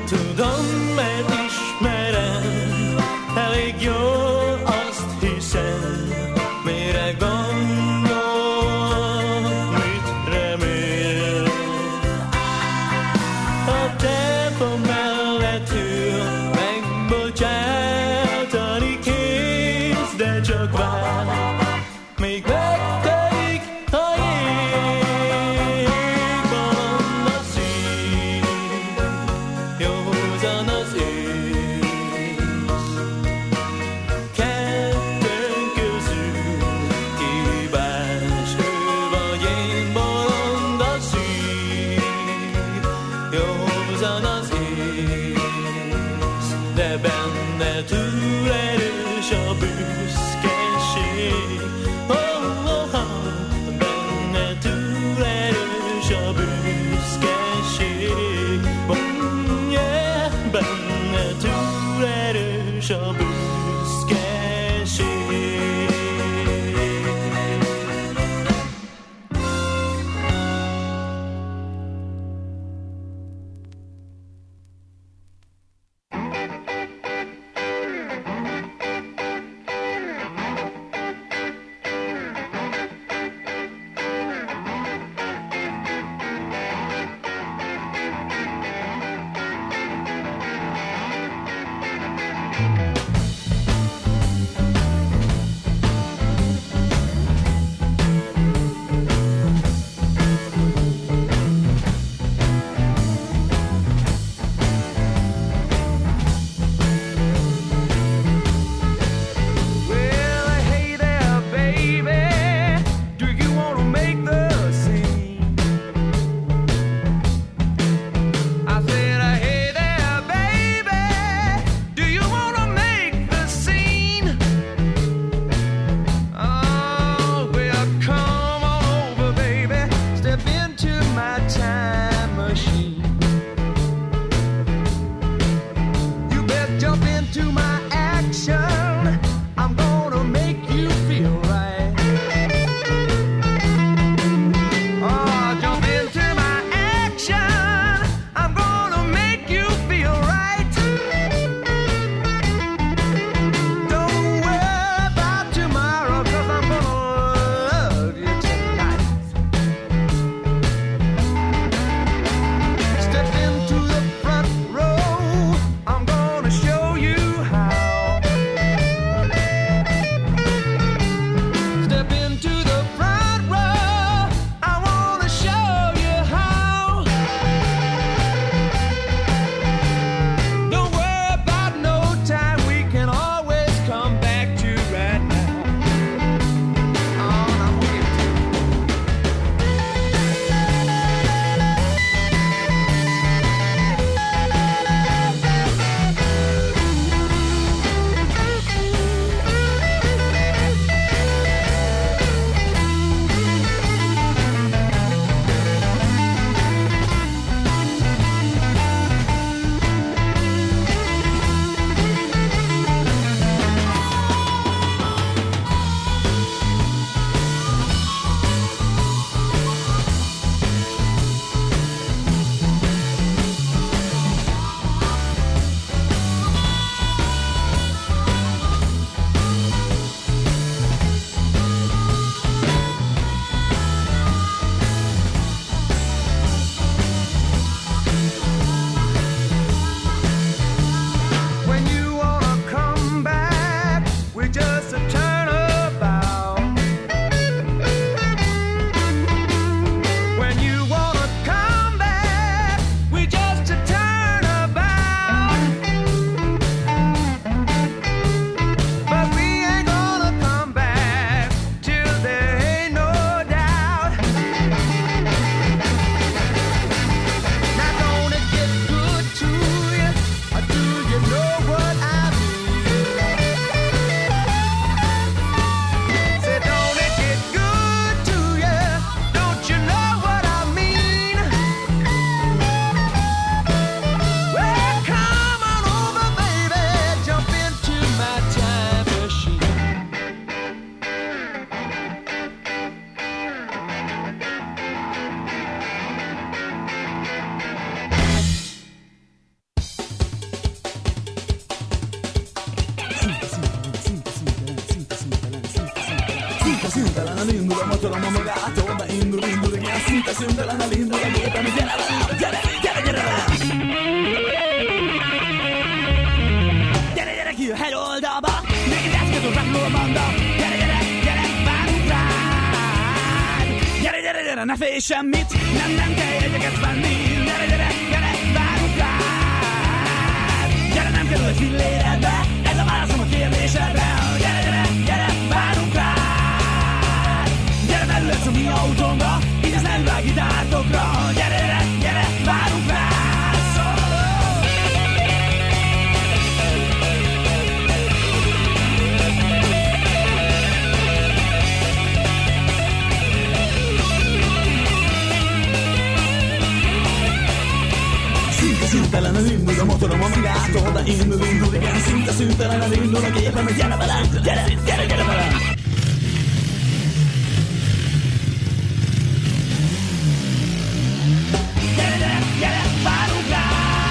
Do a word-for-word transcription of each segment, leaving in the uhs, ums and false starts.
Tudom, mert ismerem, elég jól azt hiszem, mire gondol, mit remél. A telefon mellett ül, megbocsátani kész, de csak vár, még megtelik a jég. Bolond a szív, józan az ész, kettőnk közül kibás, ő vagy én. Bolond a szív, józan az ész, de benne túl erős a büszkeség. Oh, oh, oh, benne túl erős a büszkeség. Oh, yeah, benne túl erős a büszkeség. Szüntelen indul a motorom a magától, beindul, indul igen, szinte szüntelen elindul a gépem, gyere velem, gyere, gyere, gyere velem! Gyere, gyere ki a hegyoldalba, neked játszkodó rock'n'roll banda, gyere, gyere, gyere, várunk rád! Gyere, gyere, gyere, ne félj semmit, nem, nem kell jegyeket venni, gyere, gyere, gyere, várunk rád! Gyere, nem kell, hogy filléred be, ez a válaszom a kérdésedre, gyere, gyere, gyere, várunk rád! Gyere, belülhetsz a mi autónkba, így az nem vág gitártokra, gyere, gyere, gyere, várunk rád! Szüntelen indul a motorom a magától, de indul, indul, igen, szinte szüntelen indul a gépem, gyere velem, gyere, gyere, gyere velem! Gyere, gyere, gyere, várunk rá!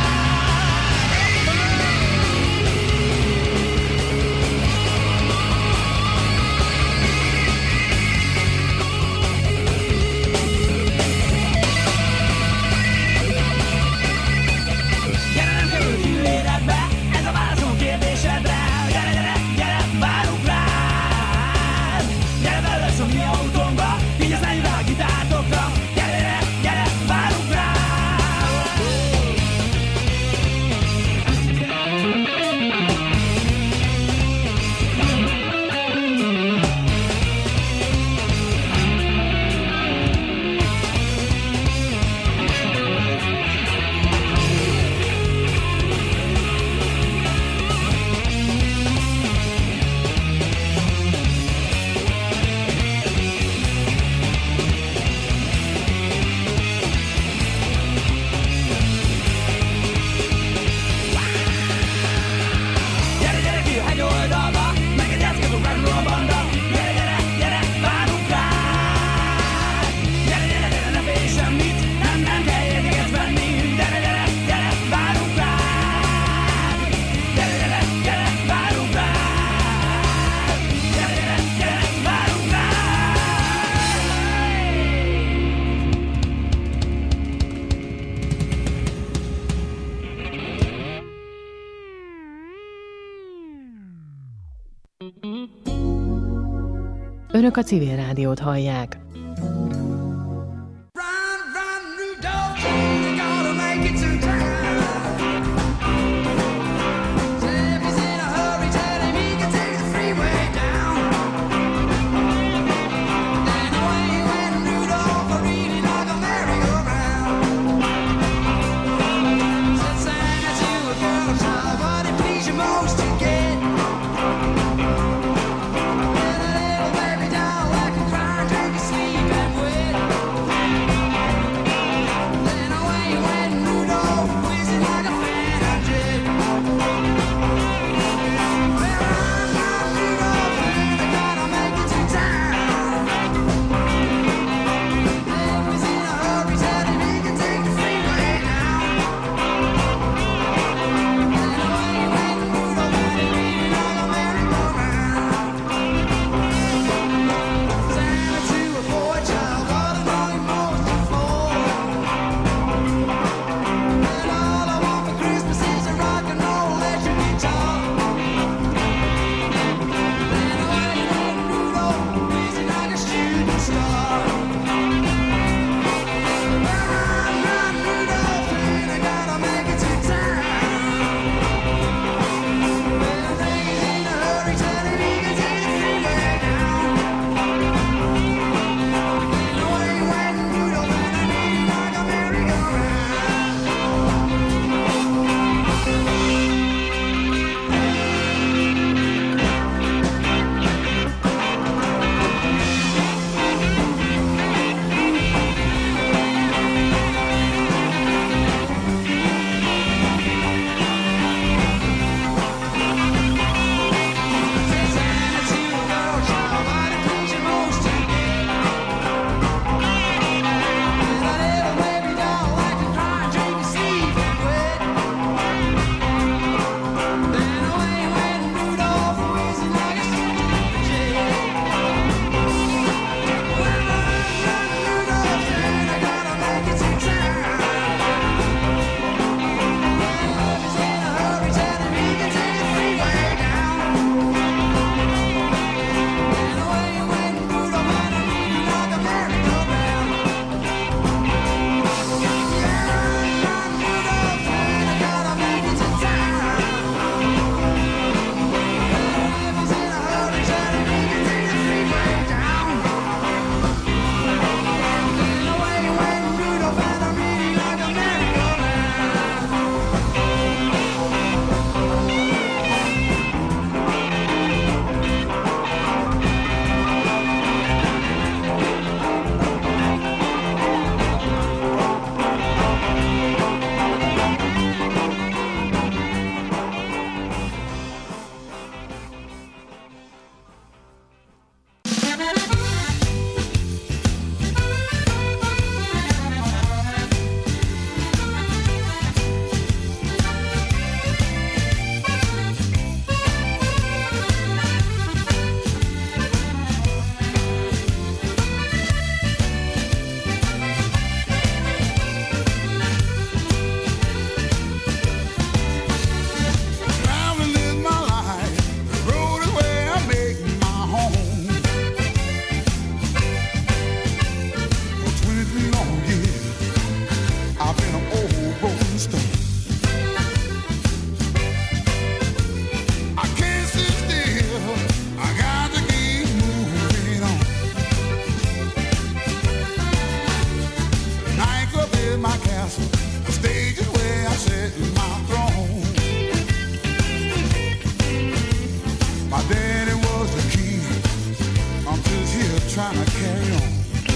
Önök a Civil Rádiót hallják. Sleep. sit in my throne. My daddy was the king. I'm just here trying to carry on.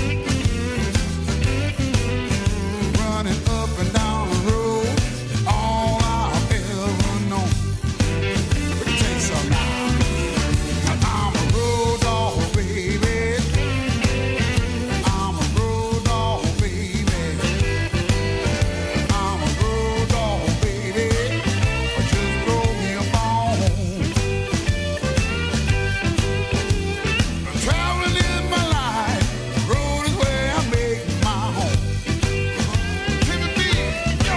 Running up and down the road, all I've ever known. Let me tell you something now. I'm a road dog, baby. I'm a road dog, baby. I'm a road dog, baby. Just throw me a bone. Traveling in my life, the road is where I make my home. Timothy, yo.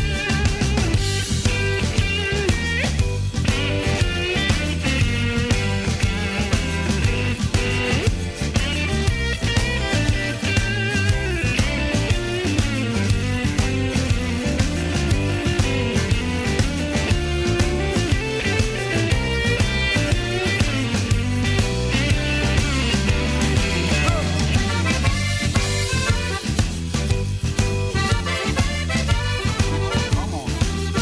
Come on.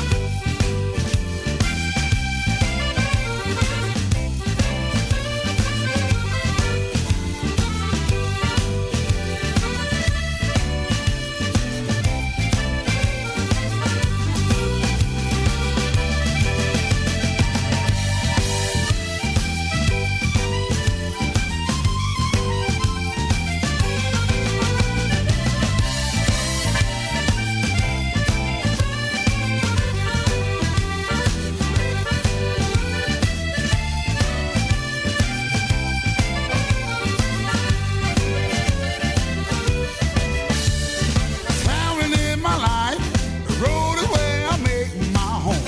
Traveling in my life, the road is where I make my home.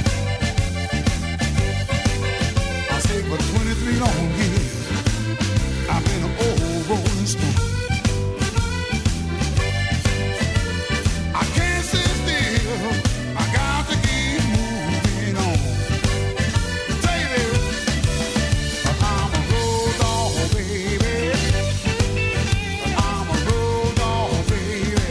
I say for twenty-three long years, I've been an old rolling stone. I can't sit still, I got to keep moving on. Tell you this, I'm a road dog, baby. I'm a road dog, baby.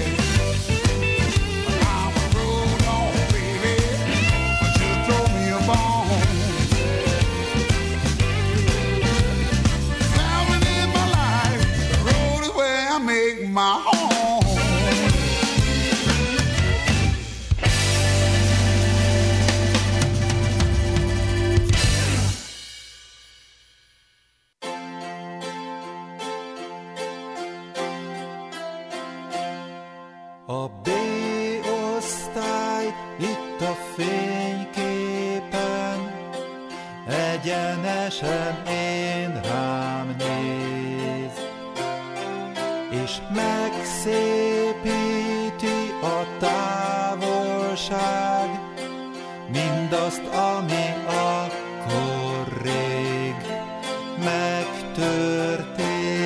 I'm a road dog, baby. Just throw me a bone. Traveling in my life, the road is where I make my home. A B-osztály itt a fényképen, egyenesen én rám néz, és megszépíti a távolság, mindazt, ami akkor rég megtörtént.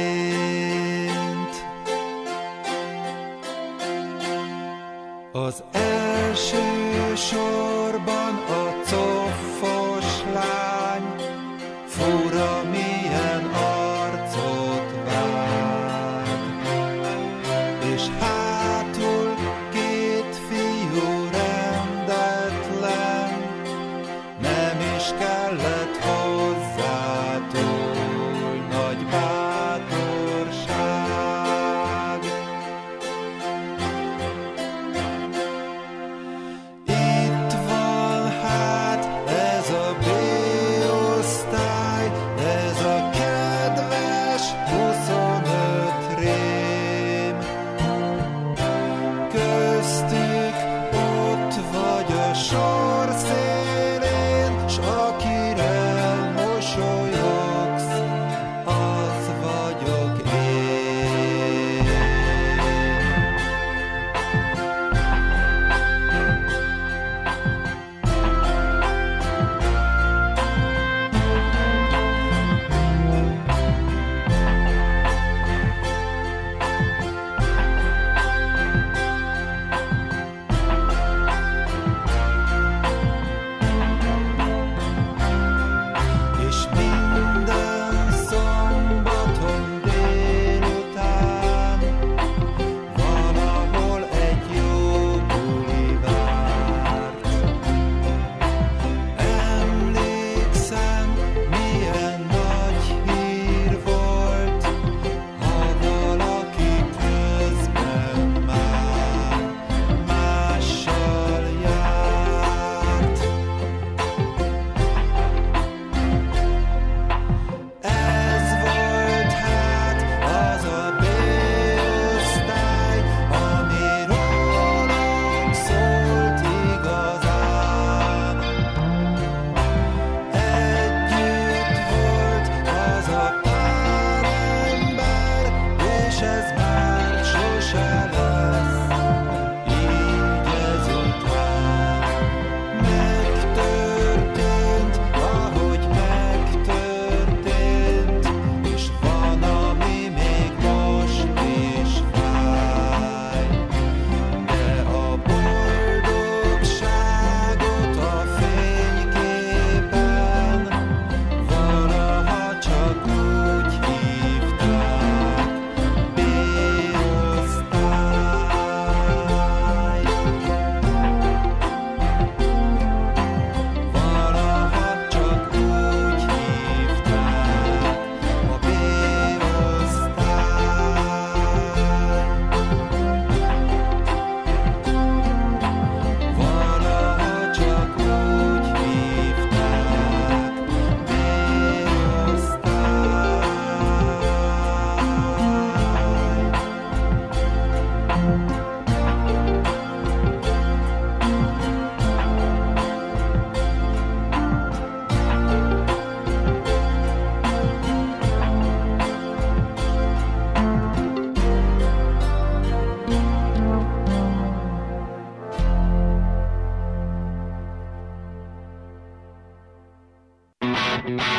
Az első sorban a coffos lány fura milyen arcot vág, és hátul két fiú rendetlen, nem is kellett hozzá túl nagy bátorság. Itt van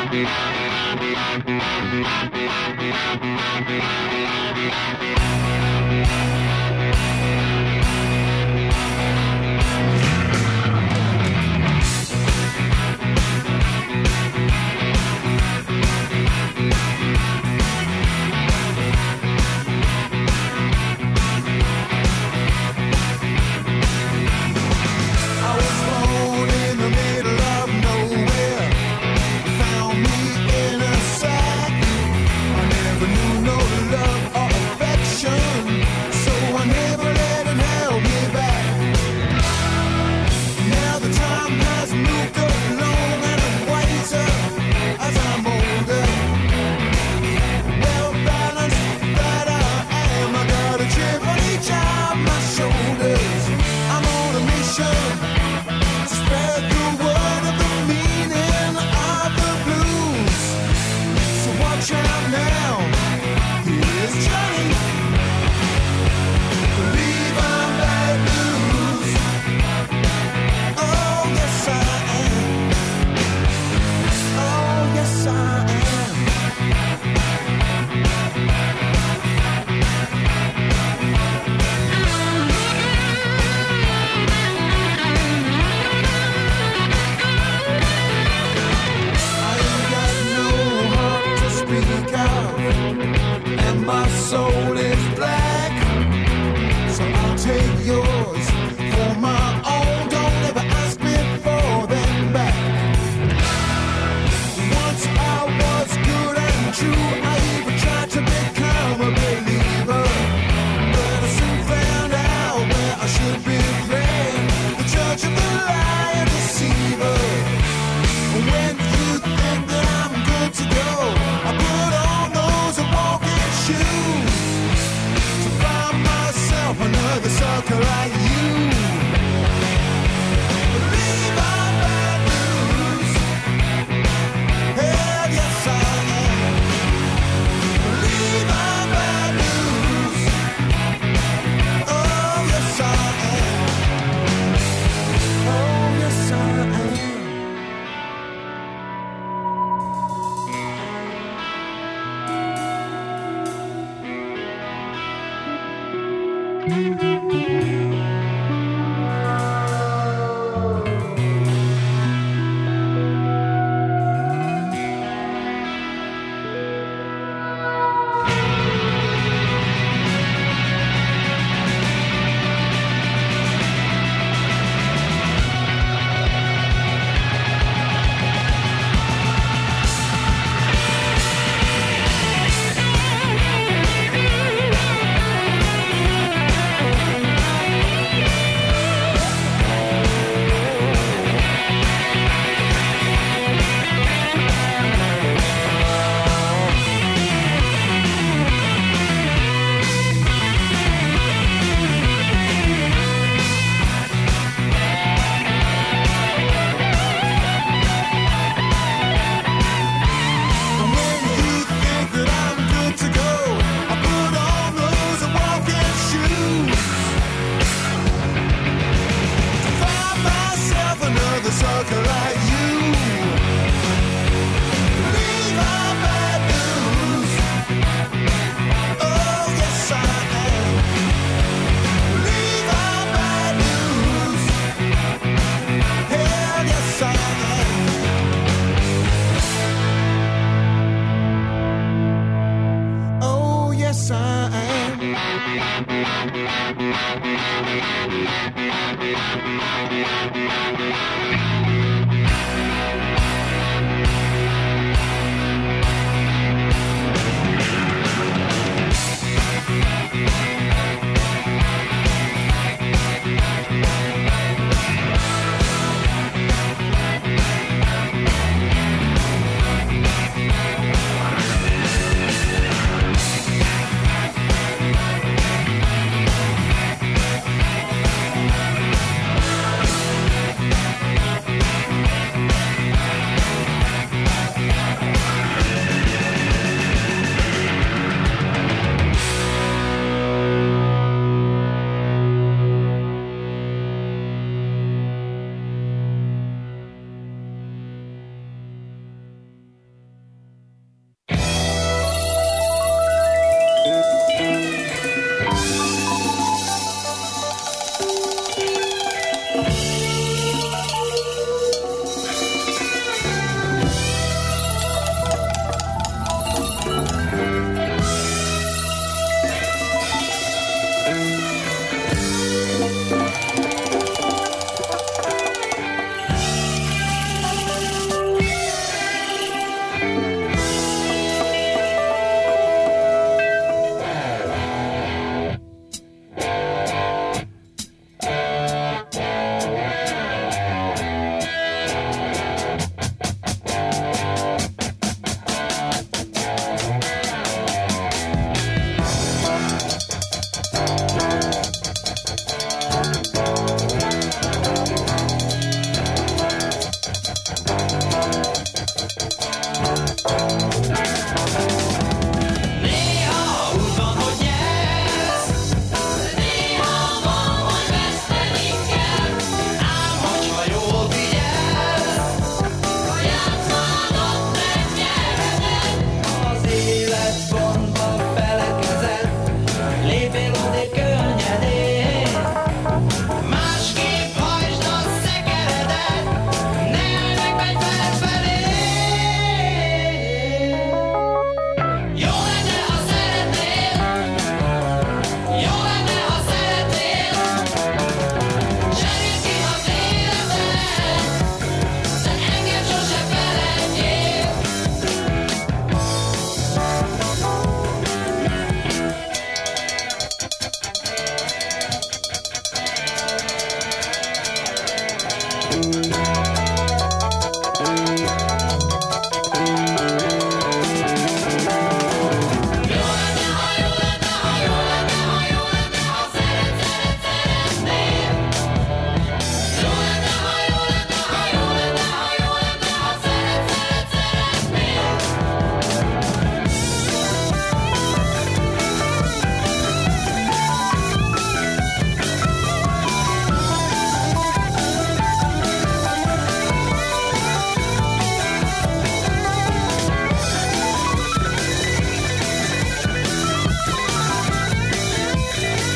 Yes, I am.